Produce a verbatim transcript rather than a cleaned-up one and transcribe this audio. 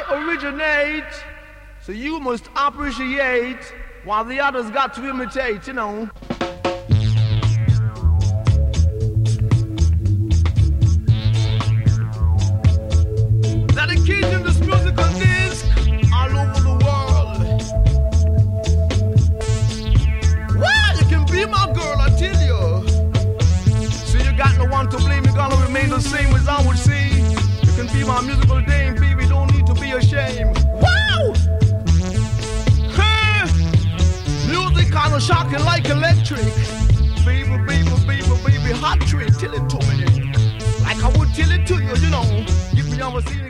originate, so you must appreciate while the others got to imitate, you know. Dedicating this musical disc all over the world. Well, you can be my girl, I tell you. So you got no one to blame, you're gonna remain the same as I would say. You can be my musical dame, baby, don't need to be ashamed. Wow! Hey! Music kinda shocking like electric. Baby, baby, baby, baby, hot trick, tell it to me. Like I would tell it to you, you know. Give me all the